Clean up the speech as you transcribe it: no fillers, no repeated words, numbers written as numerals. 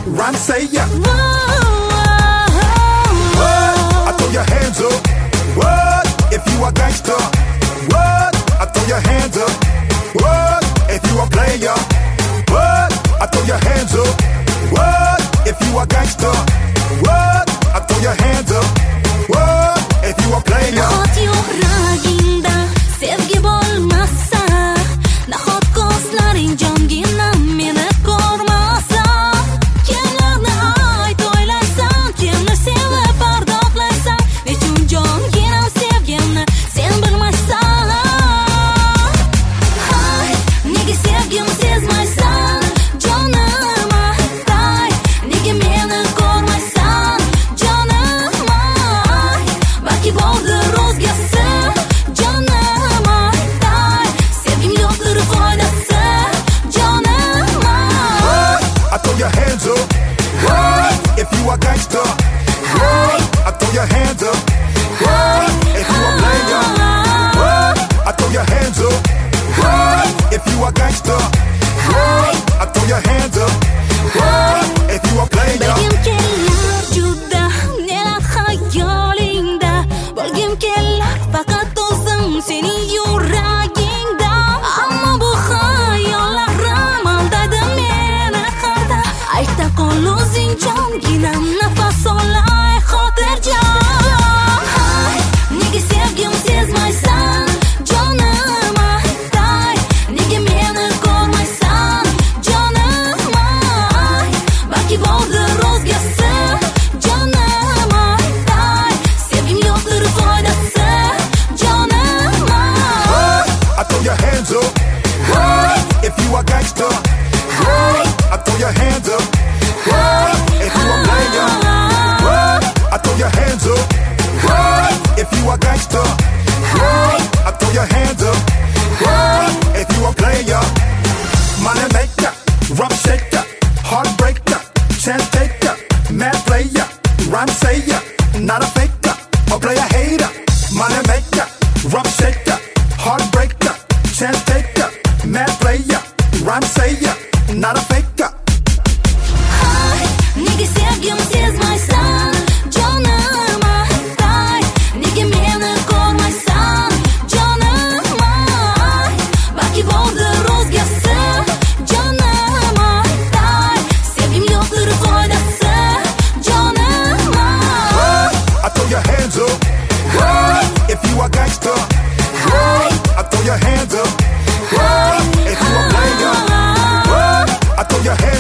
Rhyme say ya. What? I throw your hands up. What? If you a gangster. What? I throw your hands up. What? If you a player. What? I throw your hands up. What? If you a gangster. What? I throw your hands up. What? If you a player. Nahot yuragingda sevgi bo'lmasa, nahot ko'zlaring jongina meni ko'rmasa, kimlarni ayt o'ylaysan, kimni sevib bardoqlaysan, nechun jonginam sevgimni sen bilmaysan. Hay, nega sevgimni sezmaysan, jonim ay, nega meni ko'rmaysan, jonim ay, balki bordir o'zgasi, jonim ay, sevgim yo'qdir foydasi, jonim ay. I throw your hands up. What? If you a gangster. What? I throw your hands up. What? If you a player. What? I throw your hands up. What? If you a gangster. What? I throw your hands up. What? If you a player. Bilgim kelar juda nelar xayolingda, bilgim kelar faqat o'zim sening yuragingda, ammo bu xayollarim aldadi meni qarda. Ayta qol o'zing jonginam, nafas olay xotirjam. Hay, nega sevgimni sezmaysan, jonim ay, nega meni ko'rmaysan, jonim ay, balki bordir o'zgasi, jonim ay, sevgim yo'qdir foydasi, jonim ay. I throw your hands up. What? If you a gangster. What? I throw your hands up. What? If you a player. What? I throw your hands up. What? If you a gangster. What? I throw your hands up. What? If you a player. Money maker, rum shaker, heartbreaker, chance taker, mad player, rhyme sayer, not a faker, or player hater. Money maker, rum shaker, heartbreaker, chance taker, mad player, rhyme sayer, not a faker. Hay, nega sevgimni sezmaysan, jonim ay, nega meni ko'rmaysan, jonim ay, balki bordir o'zgasi, jonim ay, sevgim yo'qdir foydasi, jonim ay. I throw your hands up. What? If you a gangster. What? I throw your hands up. What? If you a player. What? I throw your hands up.